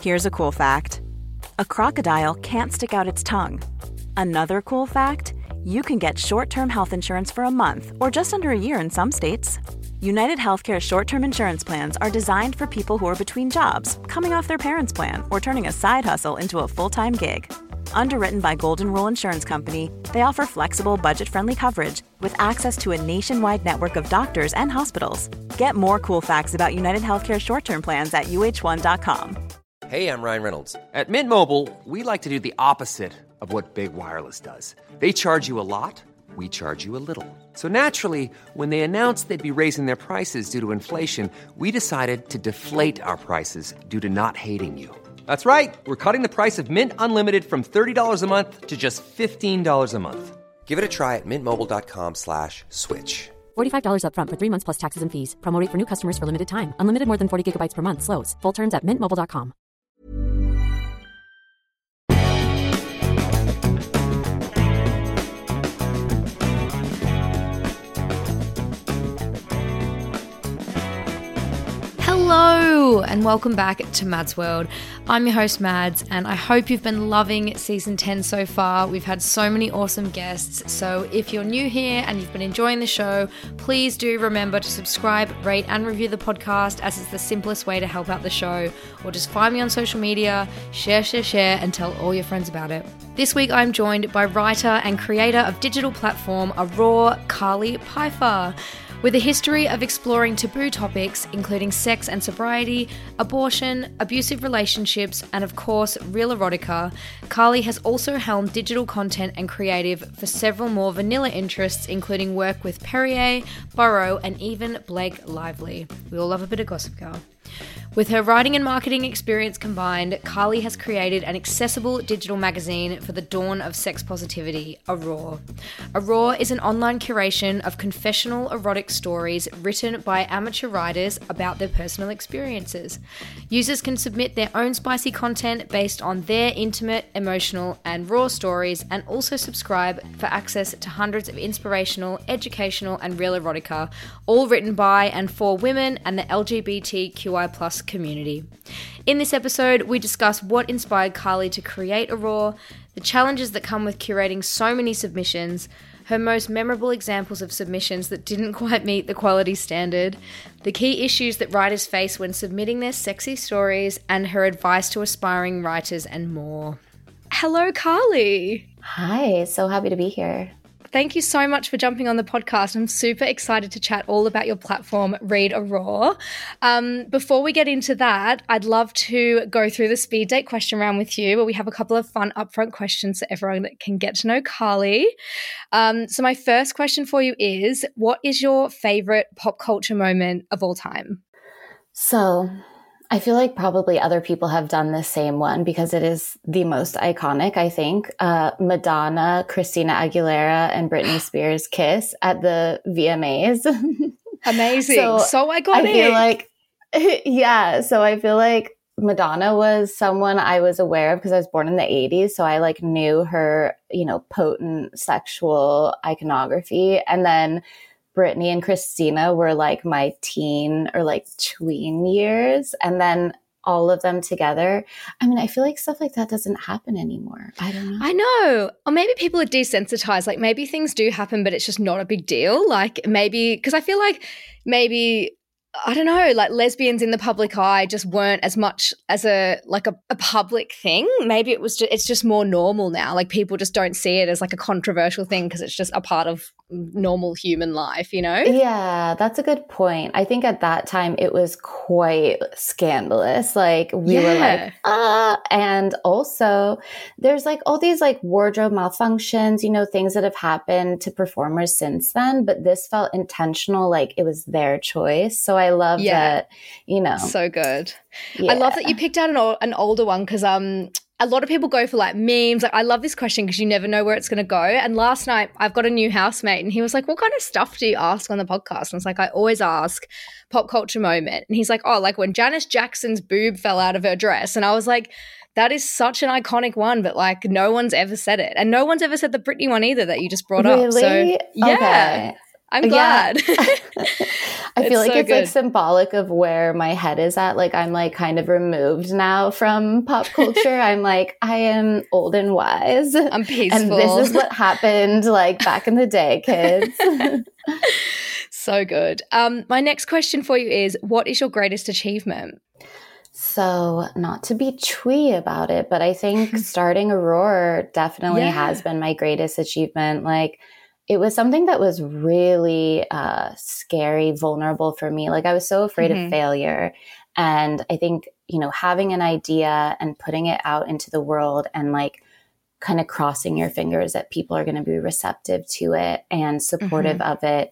Here's a cool fact. A crocodile can't stick out its tongue. Another cool fact, you can get short-term health insurance for a month or just under a year in some states. United Healthcare short-term insurance plans are designed for people who are between jobs, coming off their parents' plan, or turning a side hustle into a full-time gig. Underwritten by Golden Rule Insurance Company, they offer flexible, budget-friendly coverage with access to a nationwide network of doctors and hospitals. Get more cool facts about United Healthcare short-term plans at uh1.com. Hey, I'm Ryan Reynolds. At Mint Mobile, we like to do the opposite of what Big Wireless does. They charge you a lot, we charge you a little. So naturally, when they announced they'd be raising their prices due to inflation, we decided to deflate our prices due to not hating you. That's right. We're cutting the price of Mint Unlimited from $30 a month to just $15 a month. Give it a try at mintmobile.com/switch. $45 up front for 3 months plus taxes and fees. Promo rate for new customers for limited time. Unlimited more than 40 gigabytes per month. Slows full terms at mintmobile.com. Hello and welcome back to Mads World. I'm your host Mads and I hope you've been loving season 10 so far. We've had so many awesome guests, so if you're new here and you've been enjoying the show, please do remember to subscribe, rate and review the podcast, as it's the simplest way to help out the show, or just find me on social media, share and tell all your friends about it. This week I'm joined by writer and creator of digital platform Aurora, Carly Pfeiffer. With a history of exploring taboo topics, including sex and sobriety, abortion, abusive relationships, and of course, real erotica, Carly has also helmed digital content and creative for several more vanilla interests, including work with Perrier, Burrow, and even Blake Lively. We all love a bit of Gossip Girl. With her writing and marketing experience combined, Carly has created an accessible digital magazine for the dawn of sex positivity, Aurora. Aurora is an online curation of confessional erotic stories written by amateur writers about their personal experiences. Users can submit their own spicy content based on their intimate, emotional, and raw stories, and also subscribe for access to hundreds of inspirational, educational, and real erotica, all written by and for women and the LGBTQI+ community. In this episode, we discuss what inspired Carly to create Aurora, the challenges that come with curating so many submissions, her most memorable examples of submissions that didn't quite meet the quality standard, the key issues that writers face when submitting their sexy stories, and her advice to aspiring writers, and more. Hello, Carly. Hi, so happy to be here. Thank you so much for jumping on the podcast. I'm super excited to chat all about your platform, Read Aurora. Before we get into that, I'd love to go through the speed date question round with you, where we have a couple of fun upfront questions so everyone can get to know Carly. So my first question for you is, what is your favourite pop culture moment of all time? So I feel like probably other people have done the same one because it is the most iconic, I think. Madonna, Christina Aguilera, and Britney Spears kiss at the VMAs. Amazing. So iconic. I feel like, so I feel like Madonna was someone I was aware of because I was born in the 80s. So I like knew her, potent sexual iconography. And then Britney and Christina were like my teen or like tween years. And then all of them together. I mean, I feel like stuff like that doesn't happen anymore. I don't know. I know. Or maybe people are desensitized. Like maybe things do happen, but it's just not a big deal. Like maybe, because I feel like maybe, I don't know, like lesbians in the public eye just weren't as much as a public thing. Maybe it's just more normal now. Like people just don't see it as like a controversial thing because it's just a part of normal human life, Yeah, that's a good point. I think at that time it was quite scandalous. Like we were like, and also there's like all these like wardrobe malfunctions, things that have happened to performers since then, but this felt intentional, like it was their choice. So I love that, So good. Yeah. I love that you picked out an older one because a lot of people go for like memes. Like I love this question because you never know where it's going to go. And last night I've got a new housemate and he was like, what kind of stuff do you ask on the podcast? And I was like, I always ask pop culture moment. And he's like, oh, like when Janis Jackson's boob fell out of her dress. And I was like, that is such an iconic one, but like no one's ever said it. And no one's ever said the Britney one either that you just brought up. So yeah. Okay. I'm glad. I feel like so it's good. like symbolic of where my head is at. Like I'm like kind of removed now from pop culture. I'm like, I am old and wise. I'm peaceful. And this is what happened like back in the day, kids. So good. My next question for you is, what is your greatest achievement? So not to be twee about it, but I think starting Aurora definitely has been my greatest achievement. Like it was something that was really scary, vulnerable for me. Like I was so afraid of failure. And I think, you know, having an idea and putting it out into the world and like kind of crossing your fingers that people are going to be receptive to it and supportive of it.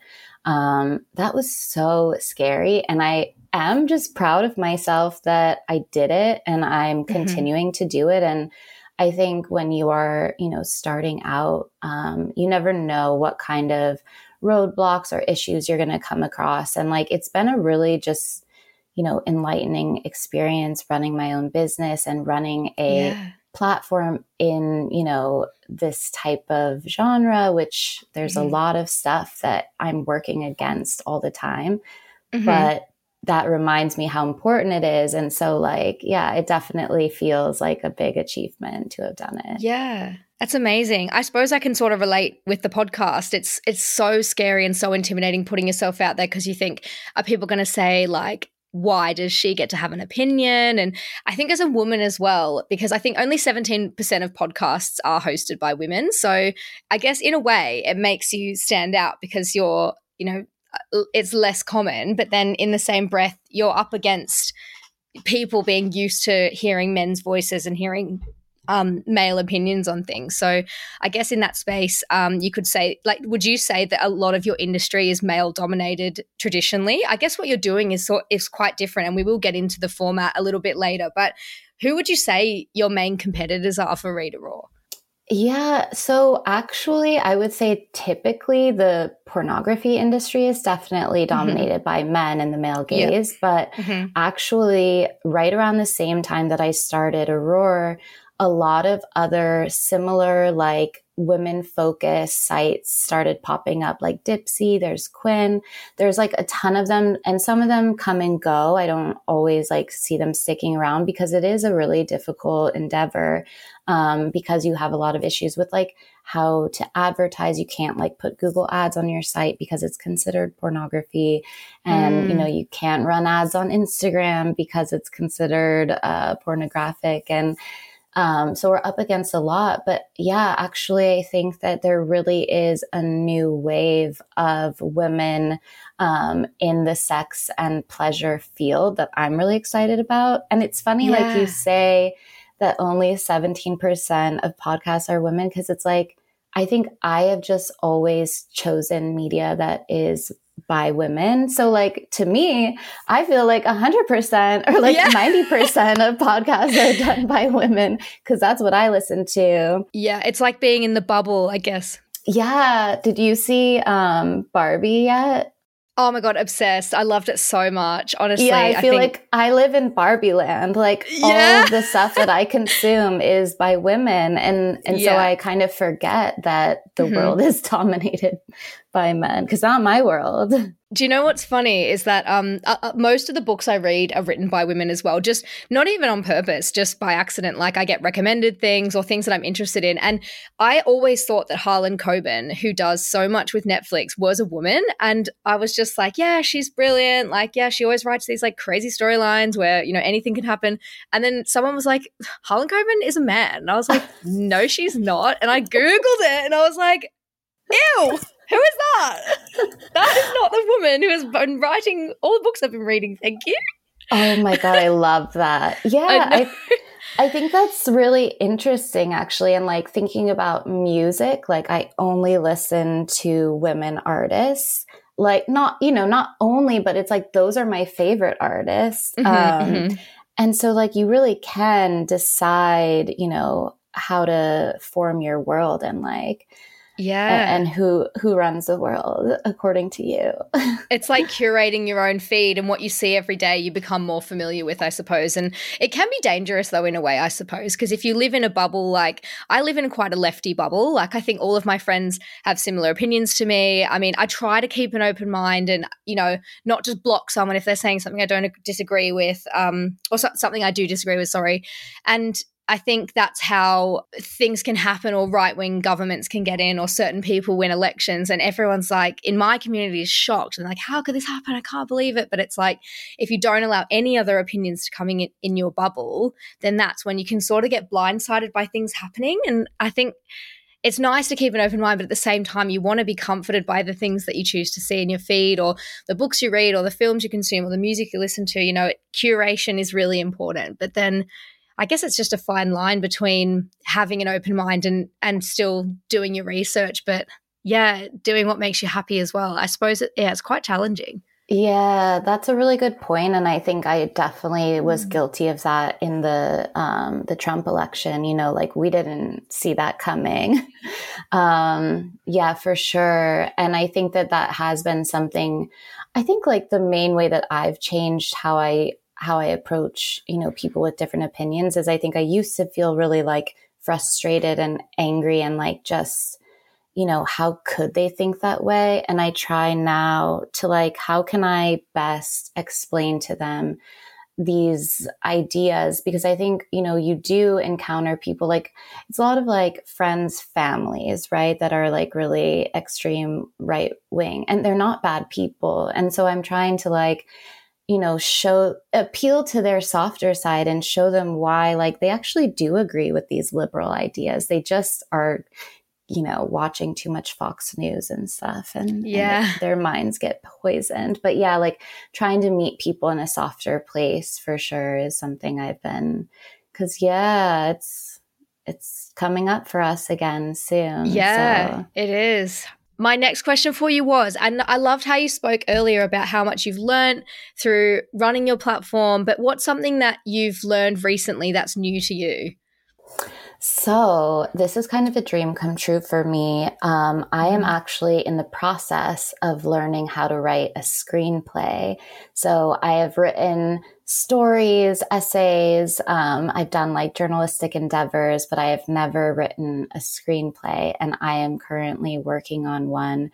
That was so scary. And I am just proud of myself that I did it and I'm continuing to do it. And I think when you are, you know, starting out, you never know what kind of roadblocks or issues you're going to come across. And like, it's been a really just, you know, enlightening experience running my own business and running a platform in, you know, this type of genre, which there's a lot of stuff that I'm working against all the time. But that reminds me how important it is. And so like, yeah, it definitely feels like a big achievement to have done it. Yeah. That's amazing. I suppose I can sort of relate with the podcast. It's so scary and so intimidating putting yourself out there because you think, are people going to say like, why does she get to have an opinion? And I think as a woman as well, because I think only 17% of podcasts are hosted by women. So I guess in a way it makes you stand out because you're, you know, it's less common, but then in the same breath, you're up against people being used to hearing men's voices and hearing male opinions on things. So I guess in that space, you could say, like, would you say that a lot of your industry is male dominated traditionally? I guess what you're doing is quite different, and we will get into the format a little bit later, but who would you say your main competitors are for Rita Raw? Yeah. So actually, I would say typically the pornography industry is definitely dominated by men and the male gaze. But actually, right around the same time that I started Aurora, a lot of other similar like women focused sites started popping up, like Dipsy, there's Quinn, there's like a ton of them, and some of them come and go. I don't always like see them sticking around because it is a really difficult endeavor, because you have a lot of issues with like how to advertise. You can't like put Google ads on your site because it's considered pornography, and you know, you can't run ads on Instagram because it's considered pornographic. And so we're up against a lot. But yeah, actually, I think that there really is a new wave of women in the sex and pleasure field that I'm really excited about. And it's funny, like you say, that only 17% of podcasts are women, because it's like, I think I have just always chosen media that is by women. So like, to me, I feel like 100% or like 90% of podcasts are done by women, because that's what I listen to. Yeah, it's like being in the bubble, I guess. Yeah. Did you see Barbie yet? Oh my God, obsessed. I loved it so much, honestly. Yeah, I feel like I live in Barbie land. Like all of the stuff that I consume is by women. And so I kind of forget that the world is dominated by men, because not my world. Do you know what's funny is that most of the books I read are written by women as well, just not even on purpose, just by accident. Like I get recommended things or things that I'm interested in. And I always thought that Harlan Coben, who does so much with Netflix, was a woman. And I was just like, yeah, she's brilliant. Like, yeah, she always writes these like crazy storylines where, you know, anything can happen. And then someone was like, Harlan Coben is a man. And I was like, no, she's not. And I Googled it and I was like, ew. Who is that? That is not the woman who has been writing all the books I've been reading. Thank you. Oh my God, I love that. Yeah, I think that's really interesting, actually. And like thinking about music, like I only listen to women artists. Like not only, but it's like those are my favorite artists. And so like you really can decide, you know, how to form your world. And like, Yeah. And who runs the world according to you. It's like curating your own feed, and what you see every day you become more familiar with, I suppose. And it can be dangerous though, in a way, I suppose, because if you live in a bubble, like I live in quite a lefty bubble, like I think all of my friends have similar opinions to me. I mean, I try to keep an open mind and, you know, not just block someone if they're saying something I don't disagree with, or something I do disagree with, sorry. And I think that's how things can happen, or right-wing governments can get in, or certain people win elections, and everyone's like, in my community, is shocked and like, how could this happen? I can't believe it. But it's like, if you don't allow any other opinions to come in your bubble, then that's when you can sort of get blindsided by things happening. And I think it's nice to keep an open mind, but at the same time, you want to be comforted by the things that you choose to see in your feed, or the books you read, or the films you consume, or the music you listen to. You know, curation is really important. But then I guess it's just a fine line between having an open mind and still doing your research, but yeah, doing what makes you happy as well. I suppose it's quite challenging. Yeah, that's a really good point. And I think I definitely was guilty of that in the Trump election. You know, like we didn't see that coming. Yeah, for sure. And I think that has been something, I think like the main way that I've changed how I approach, you know, people with different opinions is I think I used to feel really like frustrated and angry and like just, you know, how could they think that way? And I try now to like, how can I best explain to them these ideas? Because I think, you know, you do encounter people like, it's a lot of like friends, families, right? That are like really extreme right wing, and they're not bad people. And so I'm trying to like, you know, appeal to their softer side and show them why, like, they actually do agree with these liberal ideas. They just are, you know, watching too much Fox News and stuff, and their minds get poisoned. But yeah, like trying to meet people in a softer place for sure is something I've been, because yeah, it's coming up for us again soon. Yeah, so. It is. My next question for you was, and I loved how you spoke earlier about how much you've learned through running your platform, but what's something that you've learned recently that's new to you? So this is kind of a dream come true for me. I am actually in the process of learning how to write a screenplay. So I have written stories, essays. I've done like journalistic endeavors, but I have never written a screenplay. And I am currently working on one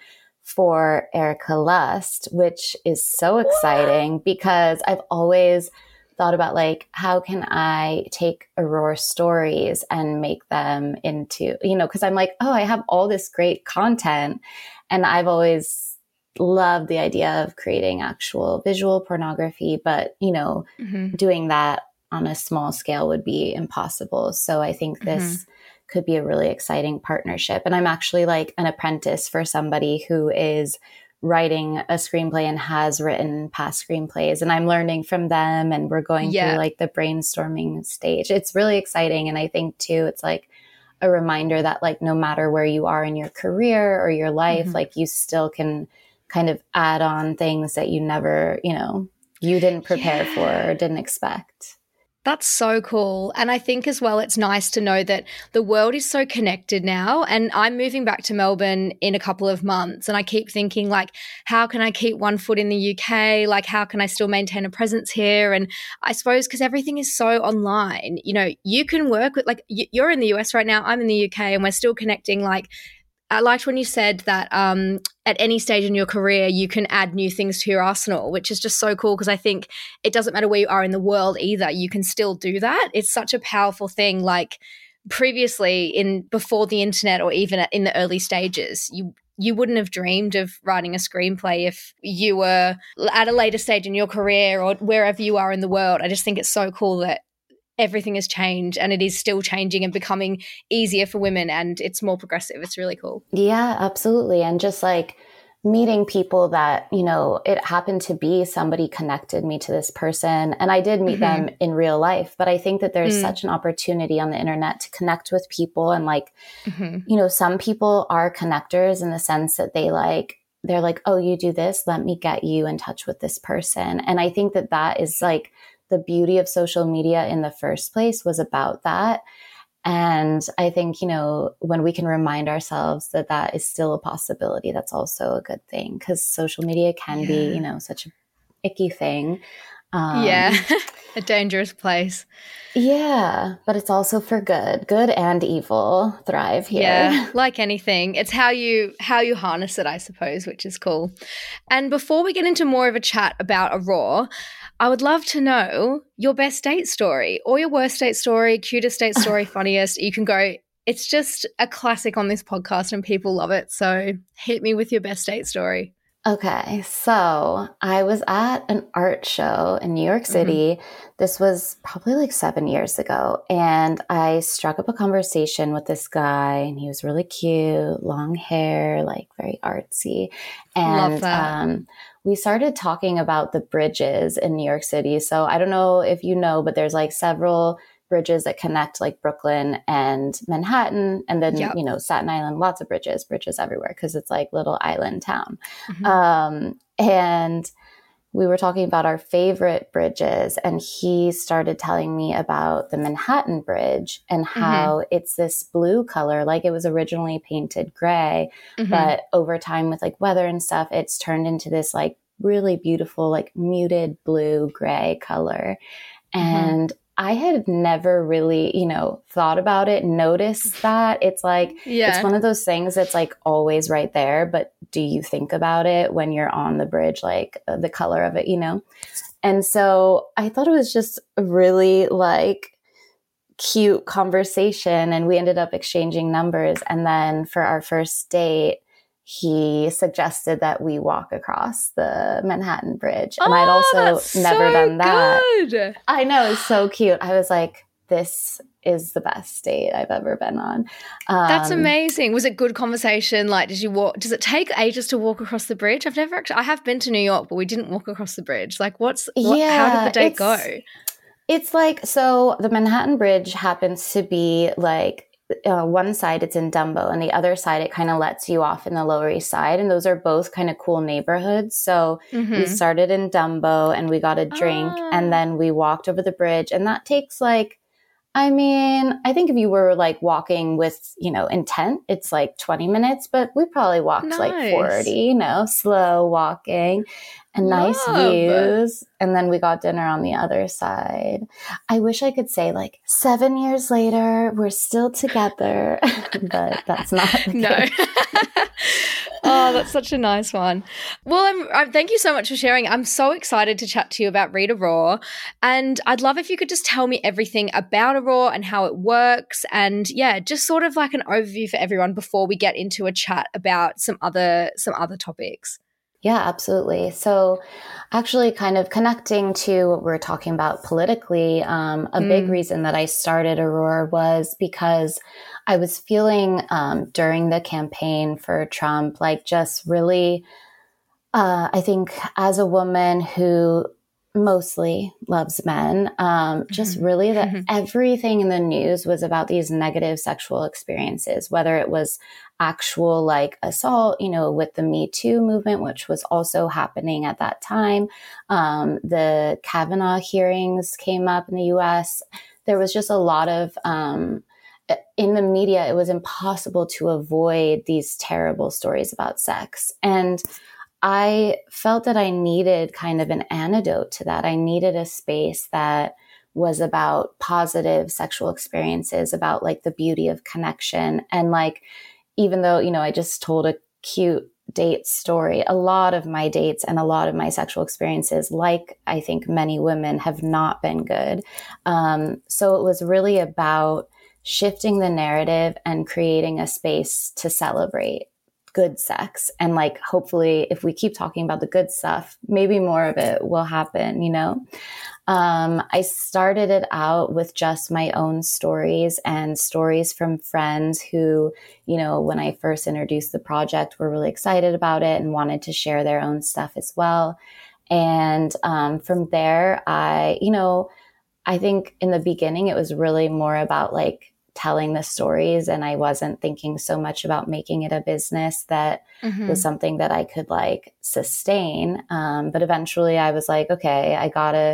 for Erika Lust, which is so exciting because I've always thought about like, how can I take Aurore's stories and make them into, you know, because I'm like, oh, I have all this great content. And I've always loved the idea of creating actual visual pornography, but, you know, doing that on a small scale would be impossible. So I think this could be a really exciting partnership. And I'm actually like an apprentice for somebody who is writing a screenplay and has written past screenplays, and I'm learning from them, and we're going through like the brainstorming stage. It's really exciting. And I think too, it's like a reminder that like, no matter where you are in your career or your life, like you still can kind of add on things that you never, you know, you didn't prepare for or didn't expect. That's so cool. And I think as well, it's nice to know that the world is so connected now. And I'm moving back to Melbourne in a couple of months. And I keep thinking like, how can I keep one foot in the UK? Like, how can I still maintain a presence here? And I suppose because everything is so online, you know, you can work with like, you're in the US right now, I'm in the UK, and we're still connecting. Like, I liked when you said that at any stage in your career, you can add new things to your arsenal, which is just so cool because I think it doesn't matter where you are in the world either. You can still do that. It's such a powerful thing. Like previously before the internet or even in the early stages, you wouldn't have dreamed of writing a screenplay if you were at a later stage in your career or wherever you are in the world. I just think it's so cool that everything has changed and it is still changing and becoming easier for women, and it's more progressive. It's really cool. Yeah, absolutely. And just like meeting people that, you know, it happened to be somebody connected me to this person, and I did meet them in real life, but I think that there's such an opportunity on the internet to connect with people. And like, you know, some people are connectors in the sense that they're like, oh, you do this, let me get you in touch with this person. And I think that is like the beauty of social media in the first place was about that. And I think, when we can remind ourselves that that is still a possibility, that's also a good thing, because social media can be, such an icky thing. A dangerous place. Yeah, but it's also for good and evil thrive here. Yeah, like anything. It's how you harness it, I suppose, which is cool. And before we get into more of a chat about Aurora, I would love to know your best date story or your worst date story, cutest date story, funniest. You can go, it's just a classic on this podcast and people love it. So hit me with your best date story. Okay, so I was at an art show in New York City. This was probably like 7 years ago. And I struck up a conversation with this guy, and he was really cute, long hair, like very artsy. And Love that. We started talking about the bridges in New York City. So I don't know if you know, but there's like several bridges that connect like Brooklyn and Manhattan, and then Staten Island, lots of bridges everywhere, because it's like little island town. And we were talking about our favorite bridges, and he started telling me about the Manhattan Bridge and how it's this blue color, like it was originally painted gray, but over time with like weather and stuff, it's turned into this like really beautiful, like muted blue gray color. And I had never really, thought about it, noticed that. It's like, it's one of those things that's like always right there. But do you think about it when you're on the bridge, like the color of it, And so I thought it was just a really like cute conversation. And we ended up exchanging numbers. And then for our first date, he suggested that we walk across the Manhattan Bridge. And I'd also never done that. Good. I know, it's so cute. I was like, this is the best date I've ever been on. That's amazing. Was it good conversation? Like, did you walk? Does it take ages to walk across the bridge? I have been to New York, but we didn't walk across the bridge. Like, how did the date go? It's like, so the Manhattan Bridge happens to be like, one side it's in Dumbo, and the other side it kind of lets you off in the Lower East Side, and those are both kind of cool neighborhoods. So we started in Dumbo and we got a drink, and then we walked over the bridge, and that takes like, I think if you were like walking with, intent, it's like 20 minutes, but we probably walked like 40, slow walking and nice views. And then we got dinner on the other side. I wish I could say like 7 years later, we're still together, but that's not the case. Oh, that's such a nice one. Well, thank you so much for sharing. I'm so excited to chat to you about Read Aurora, and I'd love if you could just tell me everything about Aurora and how it works, and just sort of like an overview for everyone before we get into a chat about some other topics. Yeah, absolutely. So actually kind of connecting to what we're talking about politically, a big reason that I started Aurora was because I was feeling during the campaign for Trump, like just really, I think as a woman who mostly loves men, just really that everything in the news was about these negative sexual experiences, whether it was actual like assault, with the Me Too movement, which was also happening at that time. The Kavanaugh hearings came up in the US. There was just a lot of, in the media, it was impossible to avoid these terrible stories about sex. And I felt that I needed kind of an antidote to that. I needed a space that was about positive sexual experiences, about like the beauty of connection. And like, even though, I just told a cute date story, a lot of my dates and a lot of my sexual experiences, like I think many women, have not been good. So it was really about shifting the narrative and creating a space to celebrate good sex. And like, hopefully if we keep talking about the good stuff, maybe more of it will happen, I started it out with just my own stories and stories from friends who, when I first introduced the project, were really excited about it and wanted to share their own stuff as well. And from there, I think in the beginning, it was really more about like telling the stories, and I wasn't thinking so much about making it a business that was something that I could like sustain. But eventually I was like, okay, I gotta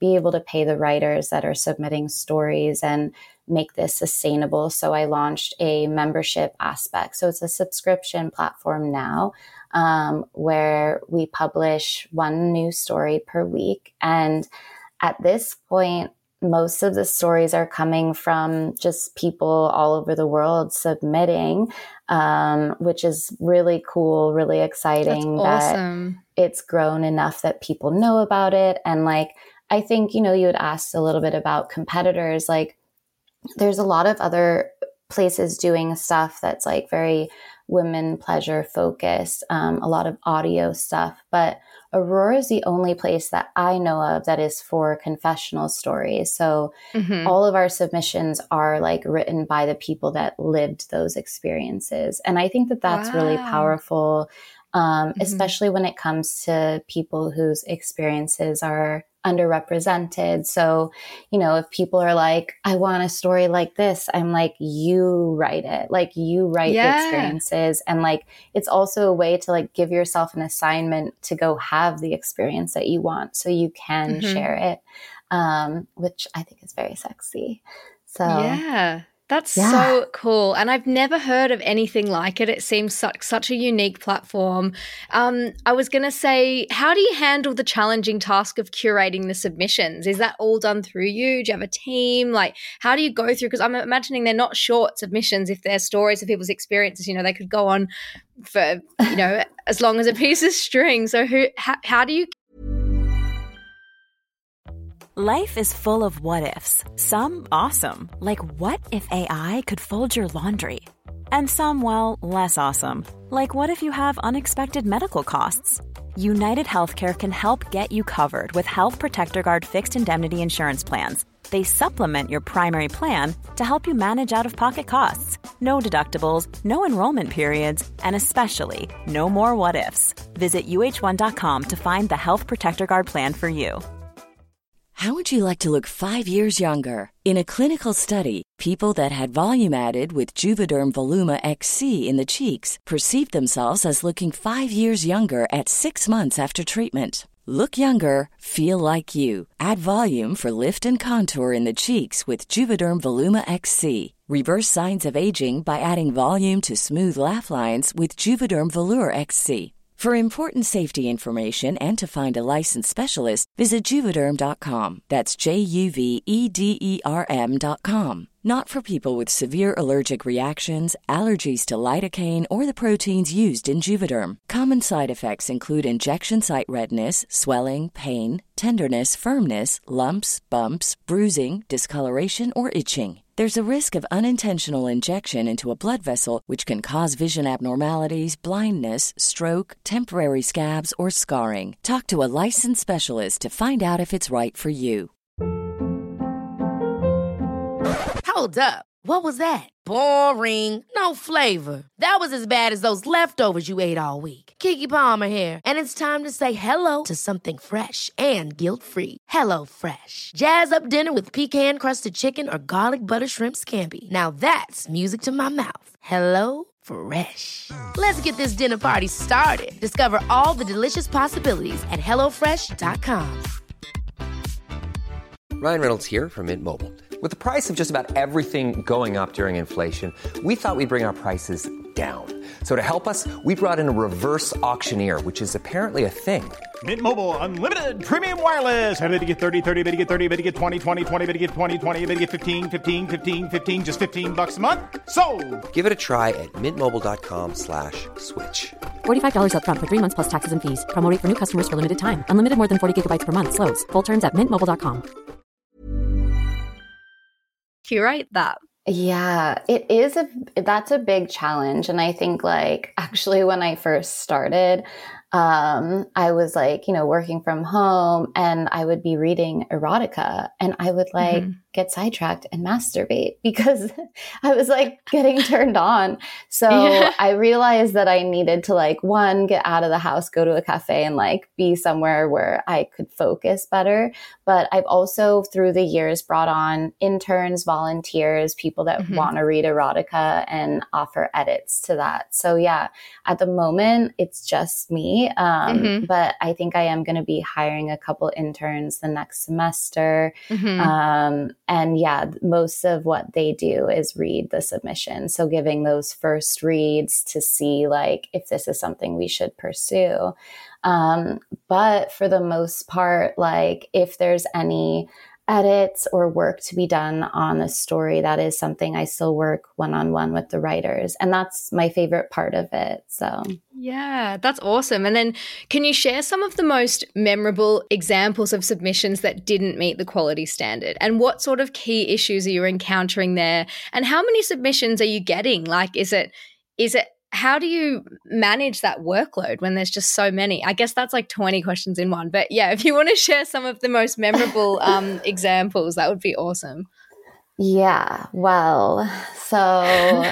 be able to pay the writers that are submitting stories and make this sustainable. So I launched a membership aspect. So it's a subscription platform now, where we publish one new story per week. And at this point, most of the stories are coming from just people all over the world submitting, which is really cool, really exciting. That's awesome. That it's grown enough that people know about it. And like, I think, you had asked a little bit about competitors. Like, there's a lot of other places doing stuff that's like very women pleasure focused, a lot of audio stuff, but Aurora is the only place that I know of that is for confessional stories. So all of our submissions are like written by the people that lived those experiences. And I think that that's really powerful, especially when it comes to people whose experiences are underrepresented. So, if people are like, I want a story like this, I'm like, you write it, like you write the experiences. And like, it's also a way to like give yourself an assignment to go have the experience that you want so you can share it, which I think is very sexy. So that's so cool. And I've never heard of anything like it. It seems such a unique platform. I was going to say, how do you handle the challenging task of curating the submissions? Is that all done through you? Do you have a team? Like, how do you go through? Because I'm imagining they're not short submissions. If they're stories of people's experiences, they could go on for, as long as a piece of string. So how do you? Life is full of what-ifs. Some awesome, like what if AI could fold your laundry? And some, well, less awesome, like what if you have unexpected medical costs? United Healthcare can help get you covered with Health Protector Guard fixed indemnity insurance plans. They supplement your primary plan to help you manage out-of-pocket costs. No deductibles, no enrollment periods, and especially no more what-ifs. Visit uh1.com to find the Health Protector Guard plan for you. How would you like to look 5 years younger? In a clinical study, people that had volume added with Juvederm Voluma XC in the cheeks perceived themselves as looking 5 years younger at 6 months after treatment. Look younger, feel like you. Add volume for lift and contour in the cheeks with Juvederm Voluma XC. Reverse signs of aging by adding volume to smooth laugh lines with Juvederm Volure XC. For important safety information and to find a licensed specialist, visit Juvederm.com. That's JUVEDERM.com. Not for people with severe allergic reactions, allergies to lidocaine, or the proteins used in Juvederm. Common side effects include injection site redness, swelling, pain, tenderness, firmness, lumps, bumps, bruising, discoloration, or itching. There's a risk of unintentional injection into a blood vessel, which can cause vision abnormalities, blindness, stroke, temporary scabs, or scarring. Talk to a licensed specialist to find out if it's right for you. Hold up. What was that? Boring. No flavor. That was as bad as those leftovers you ate all week. Keke Palmer here, and it's time to say hello to something fresh and guilt-free. HelloFresh. Jazz up dinner with pecan-crusted chicken or garlic butter shrimp scampi. Now that's music to my mouth. HelloFresh. Let's get this dinner party started. Discover all the delicious possibilities at HelloFresh.com. Ryan Reynolds here from Mint Mobile. With the price of just about everything going up during inflation, we thought we'd bring our prices down. So to help us, we brought in a reverse auctioneer, which is apparently a thing. Mint Mobile Unlimited Premium Wireless. How to get 30, 30, bit to get 30, bit to get 20, 20, 20, bit to get 20, 20, bit to get 15, 15, 15, 15, just $15 a month? Sold! Give it a try at mintmobile.com/switch. $45 up front for 3 months plus taxes and fees. Promo rate for new customers for limited time. Unlimited more than 40 gigabytes per month. Slows full terms at mintmobile.com. Curate that. Yeah, that's a big challenge. And I think like actually when I first started, I was like, working from home and I would be reading erotica and I would like get sidetracked and masturbate because I was like getting turned on. So I realized that I needed to like, one, get out of the house, go to a cafe and like be somewhere where I could focus better. But I've also through the years brought on interns, volunteers, people that want to read erotica and offer edits to that. So yeah, at the moment it's just me. But I think I am going to be hiring a couple interns the next semester. And yeah, most of what they do is read the submission. So giving those first reads to see like if this is something we should pursue. But for the most part, like if there's any edits or work to be done on the story, that is something I still work one-on-one with the writers. And that's my favorite part of it. So yeah, that's awesome. And then can you share some of the most memorable examples of submissions that didn't meet the quality standard? And what sort of key issues are you encountering there? And how many submissions are you getting? Like, is it how do you manage that workload when there's just so many? I guess that's like 20 questions in one. But yeah, if you want to share some of the most memorable examples, that would be awesome. Yeah, well, so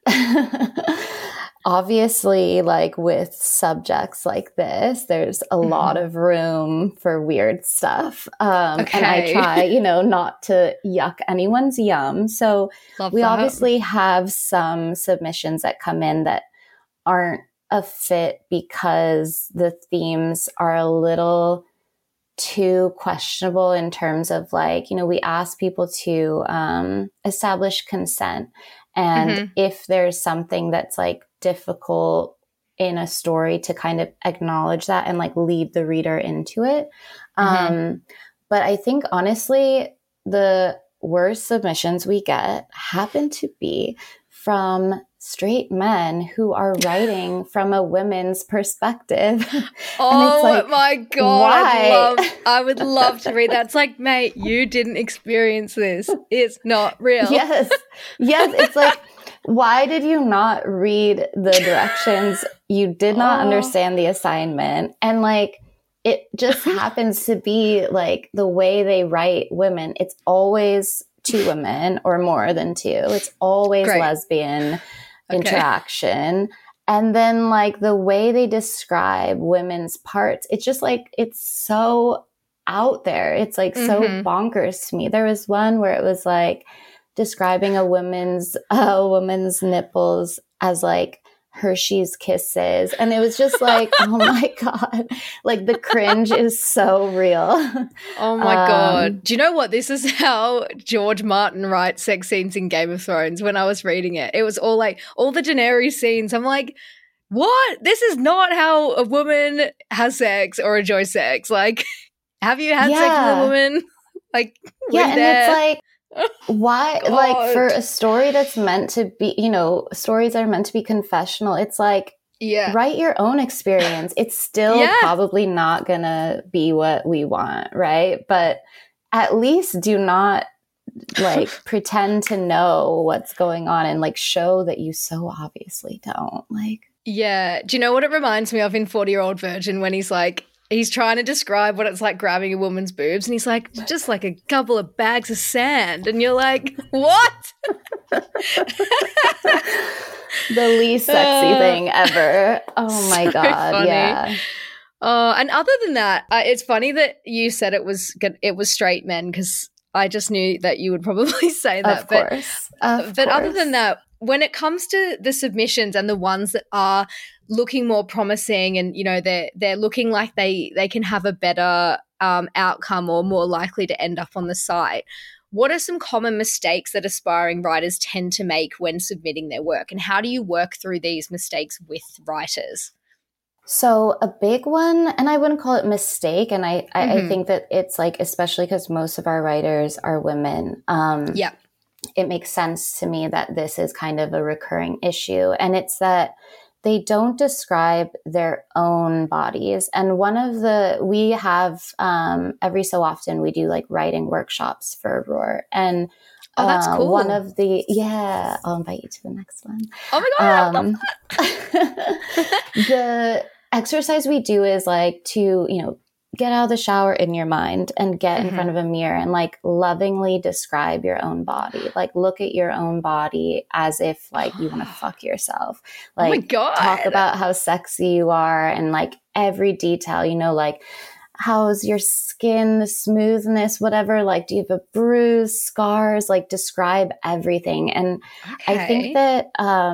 obviously, like with subjects like this, there's a lot of room for weird stuff. And I try, not to yuck anyone's yum. So we obviously have some submissions that come in that aren't a fit because the themes are a little too questionable in terms of like, we ask people to establish consent. And if there's something that's like difficult in a story to kind of acknowledge that and like lead the reader into it. But I think honestly, the worst submissions we get happen to be from straight men who are writing from a women's perspective. Oh like, my God. I would love to read that. It's like, mate, you didn't experience this. It's not real. Yes. It's like, why did you not read the directions? You did not understand the assignment. And like, it just happens to be like the way they write women. It's always two women or more than two. It's always lesbian interaction. And then like the way they describe women's parts, it's just like, it's so out there. It's like so bonkers to me. There was one where it was like describing a woman's nipples as like Hershey's Kisses. And it was just like, oh my God, like the cringe is so real. Oh my God. Do you know what? This is how George Martin writes sex scenes in Game of Thrones when I was reading it. It was all like, all the Daenerys scenes. I'm like, what? This is not how a woman has sex or enjoys sex. Like, have you had sex with a woman? Like, and it's like, why like for a story that's meant to be stories that are meant to be confessional, it's like write your own experience. It's still probably not gonna be what we want, right? But at least do not like pretend to know what's going on and like show that you so obviously don't. Like, yeah, do you know what it reminds me of in 40-Year-Old Virgin when he's like, he's trying to describe what it's like grabbing a woman's boobs, and he's like, just like a couple of bags of sand. And you're like, what? The least sexy thing ever. Oh my God. Funny. Yeah. And other than that, it's funny that you said it was straight men, because I just knew that you would probably say that. Of course. But other than that, when it comes to the submissions and the ones that are looking more promising and, they're looking like they can have a better outcome or more likely to end up on the site, what are some common mistakes that aspiring writers tend to make when submitting their work? And how do you work through these mistakes with writers? So a big one, and I wouldn't call it mistake, and I think that it's like, especially because most of our writers are women, it makes sense to me that this is kind of a recurring issue. And it's that they don't describe their own bodies. And we have, every so often we do like writing workshops for Roar. And that's cool. I'll invite you to the next one. Oh my God, I love that. The exercise we do is like to, get out of the shower in your mind and get in front of a mirror and like lovingly describe your own body. Like look at your own body as if like you want to fuck yourself. Like, oh my God. Talk about how sexy you are and like every detail, you know, like how's your skin, the smoothness, whatever, like do you have a bruise, scars, like describe everything. And I think that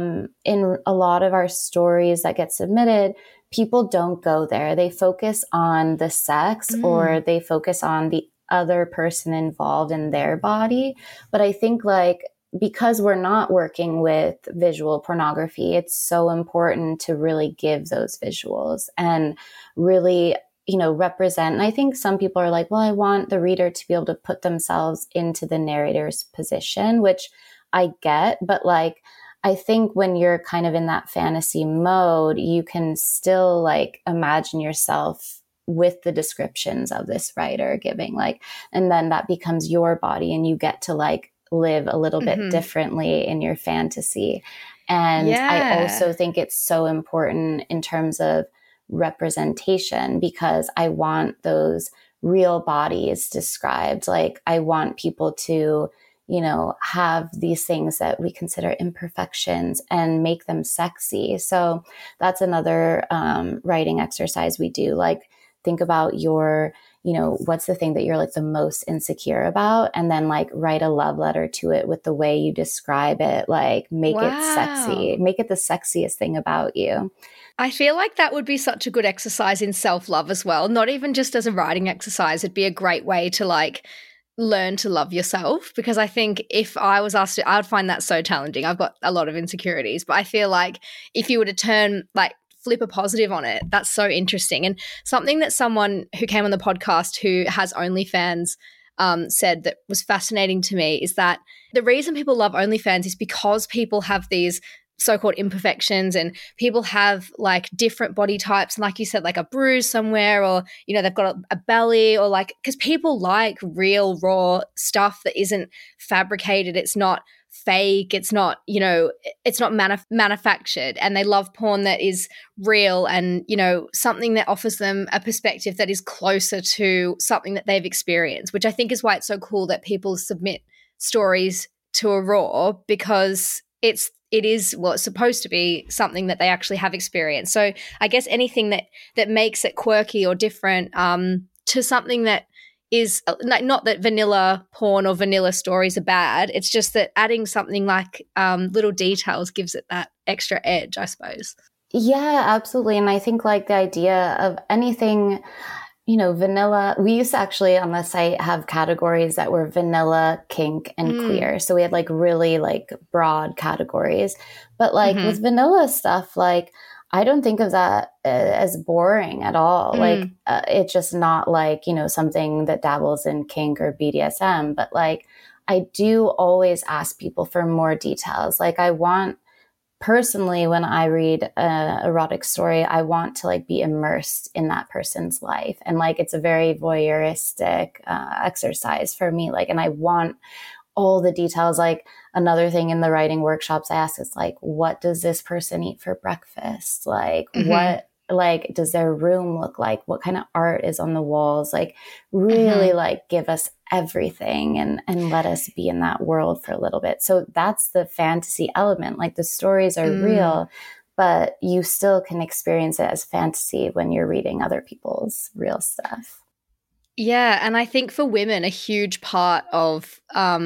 in a lot of our stories that get submitted, people don't go there. They focus on the sex or they focus on the other person involved in their body. But I think like, because we're not working with visual pornography, it's so important to really give those visuals and really, you know, represent. And I think some people are like, well, I want the reader to be able to put themselves into the narrator's position, which I get, but like, I think when you're kind of in that fantasy mode, you can still like imagine yourself with the descriptions of this writer giving like, and then that becomes your body and you get to like live a little bit differently in your fantasy. And I also think it's so important in terms of representation because I want those real bodies described. Like I want people to, you know, have these things that we consider imperfections and make them sexy. So that's another writing exercise we do. Like think about your, you know, what's the thing that you're like the most insecure about? And then like write a love letter to it with the way you describe it. Like make it sexy, make it the sexiest thing about you. I feel like that would be such a good exercise in self-love as well. Not even just as a writing exercise. It'd be a great way to like learn to love yourself, because I think if I was asked to, I would find that so challenging. I've got a lot of insecurities, but I feel like if you were to flip a positive on it, that's so interesting. And something that someone who came on the podcast who has OnlyFans said that was fascinating to me is that the reason people love OnlyFans is because people have these so-called imperfections and people have like different body types, and like you said, like a bruise somewhere, or you know, they've got a belly, or like, because people like real raw stuff that isn't fabricated, it's not fake, it's not, you know, it's not manufactured, and they love porn that is real and, you know, something that offers them a perspective that is closer to something that they've experienced, which I think is why it's so cool that people submit stories to a raw, because it is, well, it's supposed to be something that they actually have experienced. So I guess anything that makes it quirky or different to something that is like, not that vanilla porn or vanilla stories are bad, it's just that adding something like little details gives it that extra edge, I suppose. Yeah, absolutely. And I think like the idea of anything, you know, vanilla, we used to actually on the site have categories that were vanilla, kink, and queer. So we had like really like broad categories. But like with vanilla stuff, like I don't think of that as boring at all. Like it's just not like, you know, something that dabbles in kink or BDSM. But like I do always ask people for more details. Like I want, personally, when I read an erotic story, I want to like be immersed in that person's life. And like, it's a very voyeuristic exercise for me. Like, and I want all the details. Like another thing in the writing workshops I ask is like, what does this person eat for breakfast? Like what, like, does their room look like? What kind of art is on the walls? Like really like give us everything and let us be in that world for a little bit. So that's the fantasy element. Like the stories are real, but you still can experience it as fantasy when you're reading other people's real stuff. Yeah. And I think for women, a huge part of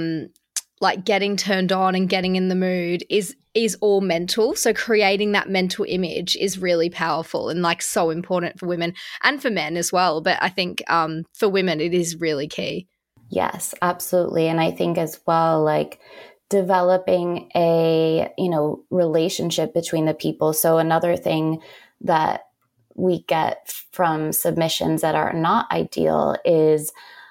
like getting turned on and getting in the mood is all mental. So creating that mental image is really powerful and like so important for women and for men as well. But I think for women, it is really key. Yes, absolutely. And I think as well, like developing a, you know, relationship between the people. So another thing that we get from submissions that are not ideal is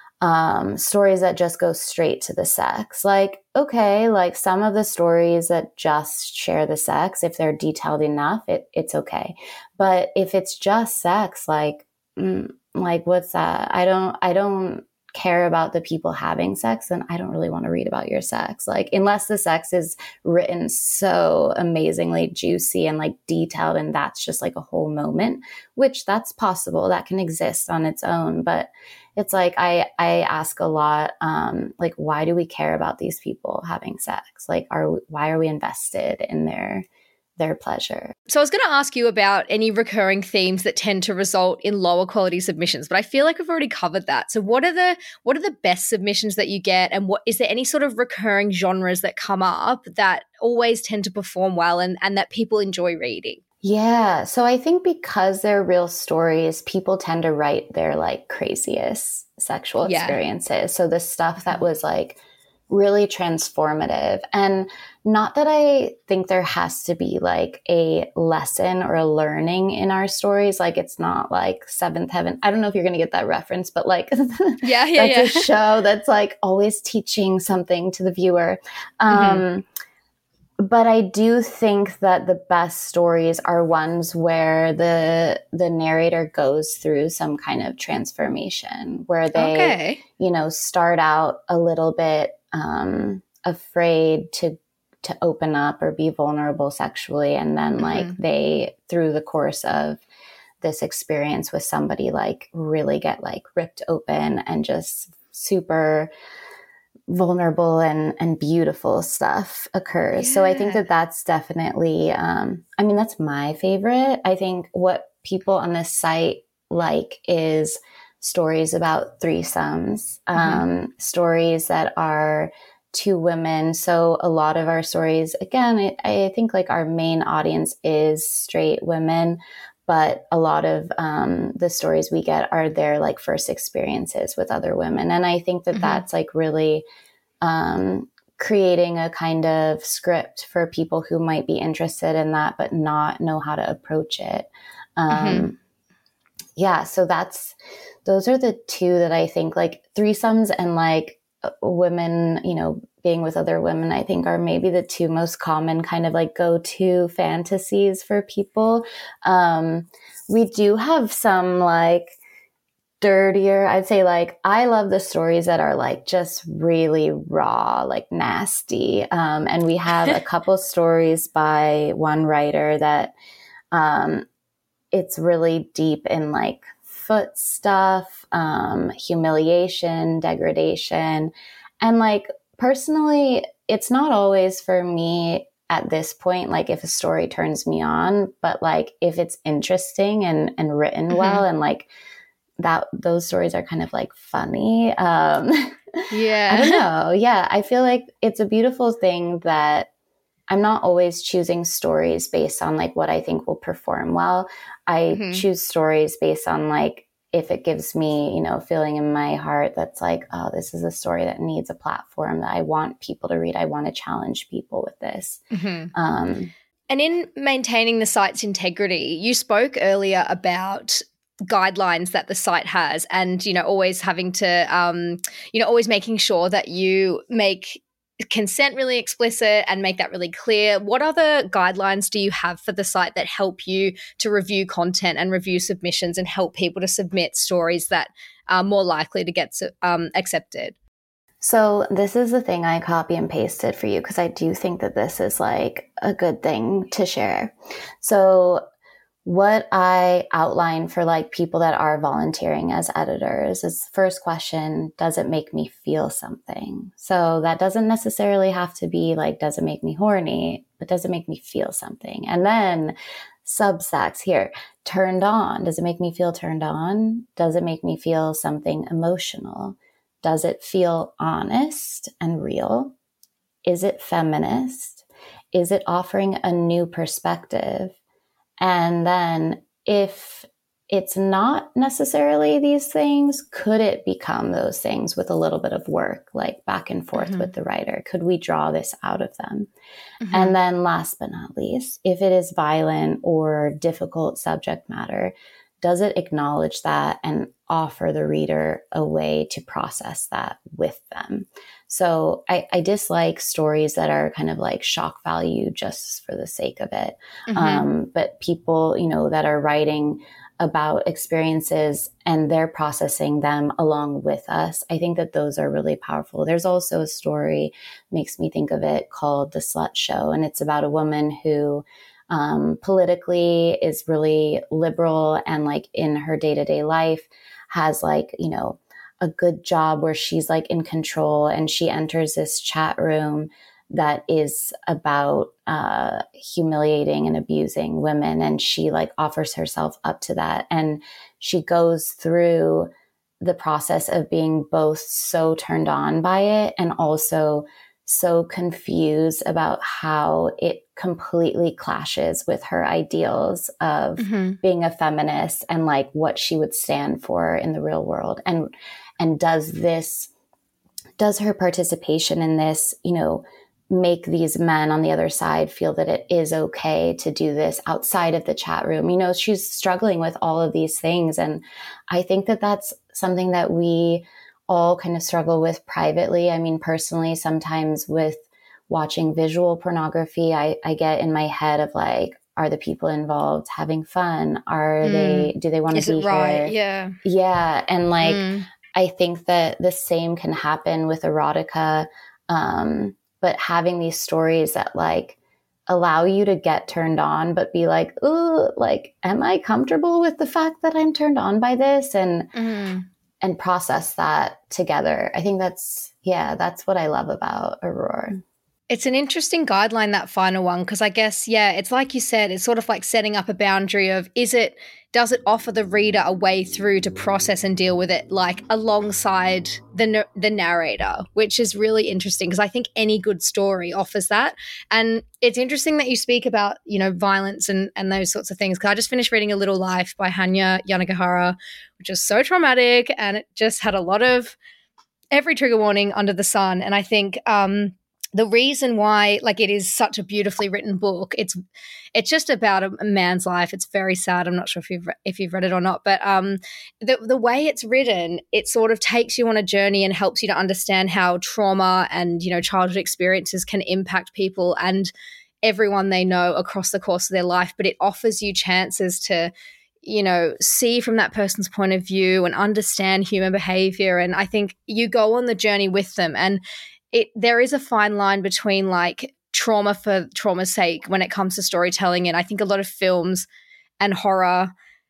stories that just go straight to the sex. Like, okay, like some of the stories that just share the sex, if they're detailed enough, it's okay. But if it's just sex, like what's that? I don't care about the people having sex, then I don't really want to read about your sex. Like, unless the sex is written so amazingly juicy and like detailed, and that's just like a whole moment, which that's possible, that can exist on its own. But it's like, I ask a lot, like, why do we care about these people having sex? Like, why are we invested in their pleasure? So I was going to ask you about any recurring themes that tend to result in lower quality submissions, but I feel like we've already covered that. So what are the best submissions that you get, and what is there any sort of recurring genres that come up that always tend to perform well and that people enjoy reading? Yeah. So I think because they're real stories, people tend to write their like craziest sexual experiences. So the stuff that was like really transformative. And not that I think there has to be like a lesson or a learning in our stories. Like, it's not like Seventh Heaven. I don't know if you're going to get that reference, but like, that's a show that's like always teaching something to the viewer. But I do think that the best stories are ones where the narrator goes through some kind of transformation, where they, you know, start out a little bit afraid to open up or be vulnerable sexually. And then like they, through the course of this experience with somebody, like really get like ripped open and just super vulnerable and beautiful stuff occurs. So I think that that's definitely, I mean, that's my favorite. I think what people on this site like is stories about threesomes, stories that are two women. So a lot of our stories, again, I think like our main audience is straight women, but a lot of the stories we get are their like first experiences with other women. And I think that that's like really creating a kind of script for people who might be interested in that, but not know how to approach it. Yeah. So those are the two that I think, like threesomes and like women, you know, being with other women, I think are maybe the two most common kind of like go-to fantasies for people. We do have some like dirtier, I'd say, like, I love the stories that are like just really raw, like nasty. And we have a couple stories by one writer that it's really deep in like foot stuff, humiliation, degradation. And like, personally, it's not always for me at this point, like if a story turns me on, but like if it's interesting and written well, and like that, those stories are kind of like funny. I don't know. Yeah. I feel like it's a beautiful thing that I'm not always choosing stories based on like what I think will perform well. I choose stories based on like, if it gives me, you know, a feeling in my heart that's like, oh, this is a story that needs a platform that I want people to read. I want to challenge people with this. And in maintaining the site's integrity, you spoke earlier about guidelines that the site has, and, you know, always having to, you know, always making sure that you make consent really explicit and make that really clear. What other guidelines do you have for the site that help you to review content and review submissions and help people to submit stories that are more likely to get accepted? So this is the thing I copy and pasted for you, because I do think that this is like a good thing to share. So what I outline for like people that are volunteering as editors is, first question, does it make me feel something? So that doesn't necessarily have to be like, does it make me horny? But does it make me feel something? And then substacks here, turned on. Does it make me feel turned on? Does it make me feel something emotional? Does it feel honest and real? Is it feminist? Is it offering a new perspective? And then if it's not necessarily these things, could it become those things with a little bit of work, like back and forth with the writer? Could we draw this out of them? And then last but not least, if it is violent or difficult subject matter, does it acknowledge that and offer the reader a way to process that with them? So I dislike stories that are kind of like shock value just for the sake of it. But people, you know, that are writing about experiences and they're processing them along with us. I think that those are really powerful. There's also a story, makes me think of it, called The Slut Show. And it's about a woman who politically is really liberal and like in her day-to-day life has like, you know, a good job where she's like in control, and she enters this chat room that is about humiliating and abusing women. And she like offers herself up to that. And she goes through the process of being both so turned on by it and also so confused about how it completely clashes with her ideals of being a feminist and like what she would stand for in the real world. And does her participation in this, you know, make these men on the other side feel that it is okay to do this outside of the chat room? You know, she's struggling with all of these things. And I think that that's something that we all kind of struggle with privately. I mean, personally, sometimes with watching visual pornography, I get in my head of like, are the people involved having fun? Do they want to be right? here? Yeah. And like, I think that the same can happen with erotica. But having these stories that like allow you to get turned on, but be like, ooh, like, am I comfortable with the fact that I'm turned on by this? And process that together. I think that's what I love about Aurora. It's an interesting guideline, that final one, because I guess, it's like you said, it's sort of like setting up a boundary of, does it offer the reader a way through to process and deal with it, like alongside the narrator, which is really interesting because I think any good story offers that. And it's interesting that you speak about, you know, violence and those sorts of things, because I just finished reading A Little Life by Hanya Yanagihara, which is so traumatic, and it just had a lot of every trigger warning under the sun. And I think the reason why, like, it is such a beautifully written book, it's just about a man's life. It's very sad. I'm not sure if you've read it or not, but the way it's written, it sort of takes you on a journey and helps you to understand how trauma and, you know, childhood experiences can impact people and everyone they know across the course of their life. But it offers you chances to, you know, see from that person's point of view and understand human behavior. And I think you go on the journey with them, and there is a fine line between like trauma for trauma's sake when it comes to storytelling. And I think a lot of films and horror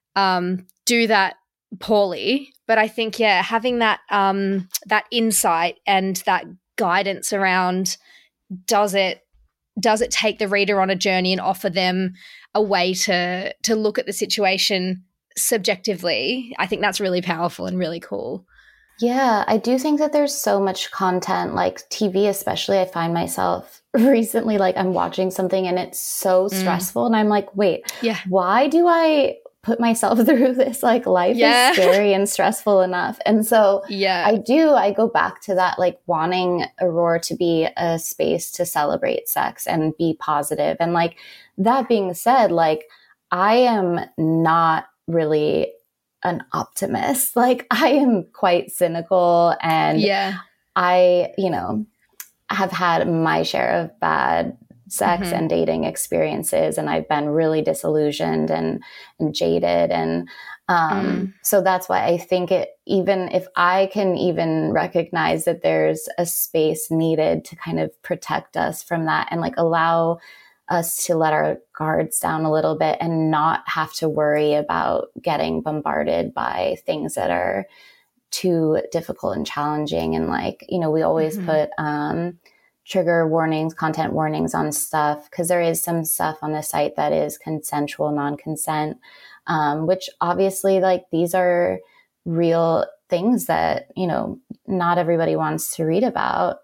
do that poorly. But I think, having that that insight and that guidance around does it take the reader on a journey and offer them a way to look at the situation subjectively, I think that's really powerful and really cool. Yeah, I do think that there's so much content, like TV especially. I find myself recently, like, I'm watching something and it's so stressful and I'm like, wait, why do I put myself through this? Like, life is scary and stressful enough. And so I go back to that, like wanting Aurora to be a space to celebrate sex and be positive. And like, that being said, like, I am not really an optimist. Like, I am quite cynical, and I, you know, have had my share of bad sex and dating experiences, and I've been really disillusioned and jaded. And so that's why I think even if I can even recognize that there's a space needed to kind of protect us from that and like allow us to let our guards down a little bit and not have to worry about getting bombarded by things that are too difficult and challenging. And like, you know, we always put trigger warnings, content warnings on stuff, because there is some stuff on the site that is consensual non-consent, which obviously, like, these are real things that, you know, not everybody wants to read about.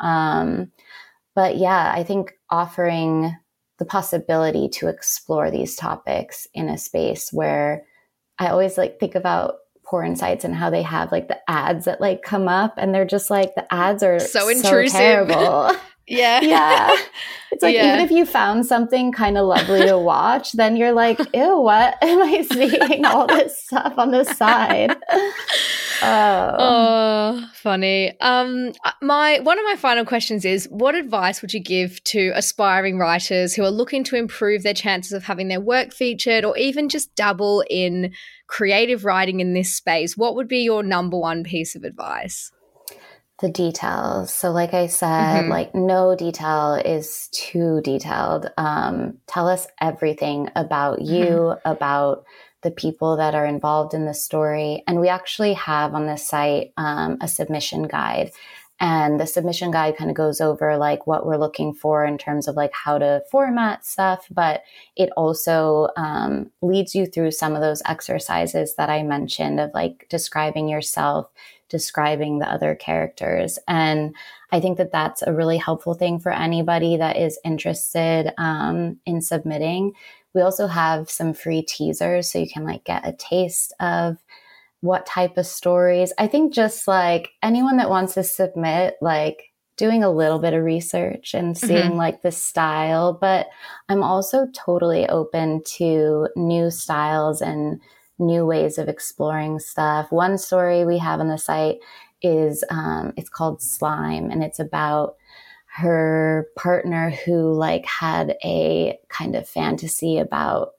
But yeah, I think offering the possibility to explore these topics in a space where I always like think about porn sites and how they have like the ads that like come up, and they're just like, the ads are so intrusive, terrible. Yeah. It's like, even if you found something kind of lovely to watch, then you're like, ew, what am I seeing all this stuff on the side? Oh, funny. One of my final questions is, what advice would you give to aspiring writers who are looking to improve their chances of having their work featured, or even just dabble in creative writing in this space? What would be your number one piece of advice? The details. So like I said, like no detail is too detailed. Tell us everything about you, about the people that are involved in the story. And we actually have on the site a submission guide. And the submission guide kind of goes over like what we're looking for in terms of like how to format stuff, but it also leads you through some of those exercises that I mentioned of like describing yourself, describing the other characters. And I think that that's a really helpful thing for anybody that is interested in submitting. We also have some free teasers so you can like get a taste of what type of stories. I think just like anyone that wants to submit, like doing a little bit of research and seeing like the style, but I'm also totally open to new styles and new ways of exploring stuff. One story we have on the site is it's called Slime, and it's about her partner who like had a kind of fantasy about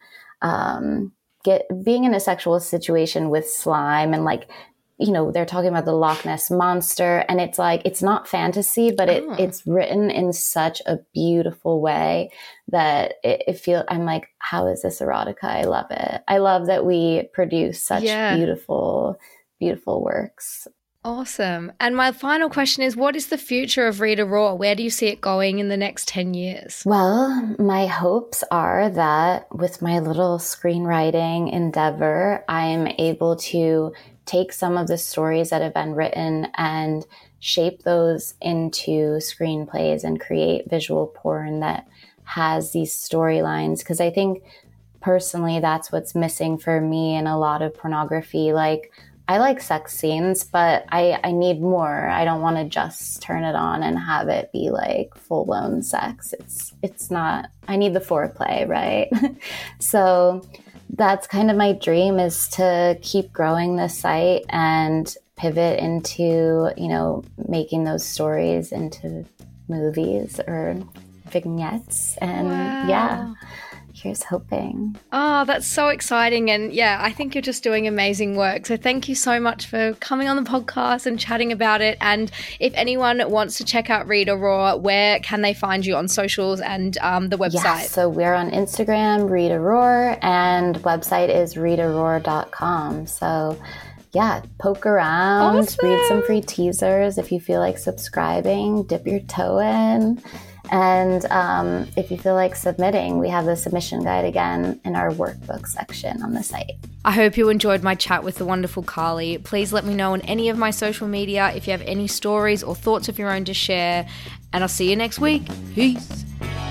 being in a sexual situation with slime, and like, you know, they're talking about the Loch Ness monster, and it's like, it's not fantasy, but it's written in such a beautiful way that I'm like, how is this erotica? I love it. I love that we produce such beautiful, beautiful works. Awesome. And my final question is, what is the future of Rita Raw? Where do you see it going in the next 10 years? Well, my hopes are that with my little screenwriting endeavor, I'm able to take some of the stories that have been written and shape those into screenplays and create visual porn that has these storylines. Because I think personally, that's what's missing for me in a lot of pornography. Like, I like sex scenes, but I need more. I don't want to just turn it on and have it be like full-blown sex. It's not, I need the foreplay, right? So that's kind of my dream, is to keep growing this site and pivot into, you know, making those stories into movies or vignettes. And yeah. Here's hoping. Oh, that's so exciting. And yeah, I think you're just doing amazing work. So thank you so much for coming on the podcast and chatting about it. And if anyone wants to check out Rita Raw, where can they find you on socials and the website? Yeah, so we're on Instagram, Rita Raw, and website is ritaroar.com. So yeah, poke around, read some free teasers. If you feel like subscribing, dip your toe in. And if you feel like submitting, we have the submission guide again in our workbook section on the site. I hope you enjoyed my chat with the wonderful Carly. Please let me know on any of my social media if you have any stories or thoughts of your own to share. And I'll see you next week. Peace.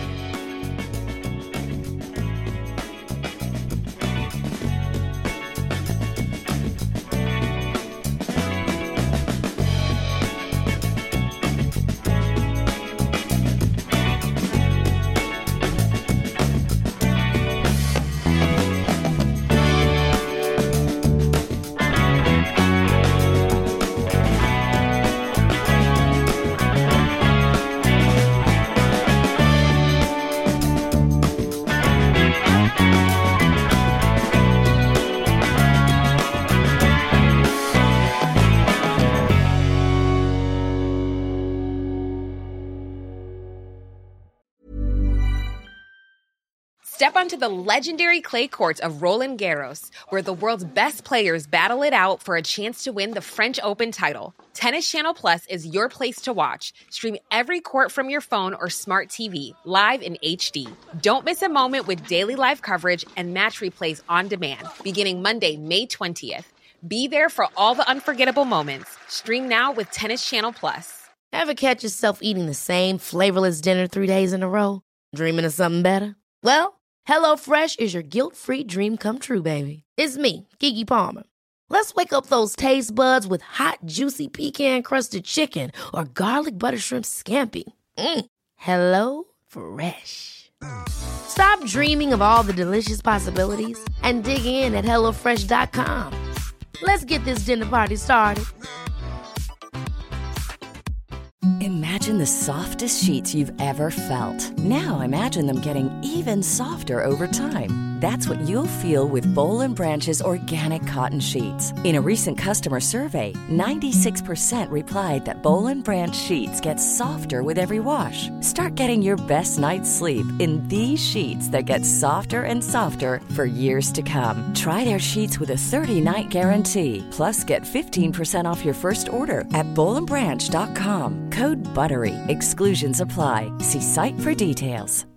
Step onto the legendary clay courts of Roland Garros, where the world's best players battle it out for a chance to win the French Open title. Tennis Channel Plus is your place to watch. Stream every court from your phone or smart TV, live in HD. Don't miss a moment with daily live coverage and match replays on demand, beginning Monday, May 20th. Be there for all the unforgettable moments. Stream now with Tennis Channel Plus. Ever catch yourself eating the same flavorless dinner 3 days in a row? Dreaming of something better? Well, HelloFresh is your guilt-free dream come true, baby. It's me, Keke Palmer. Let's wake up those taste buds with hot, juicy pecan-crusted chicken or garlic butter shrimp scampi. Hello Fresh. Stop dreaming of all the delicious possibilities and dig in at HelloFresh.com. Let's get this dinner party started. Imagine the softest sheets you've ever felt. Now imagine them getting even softer over time. That's what you'll feel with Boll & Branch's organic cotton sheets. In a recent customer survey, 96% replied that Boll & Branch sheets get softer with every wash. Start getting your best night's sleep in these sheets that get softer and softer for years to come. Try their sheets with a 30-night guarantee. Plus, get 15% off your first order at bollandbranch.com. Code BUTTERY. Exclusions apply. See site for details.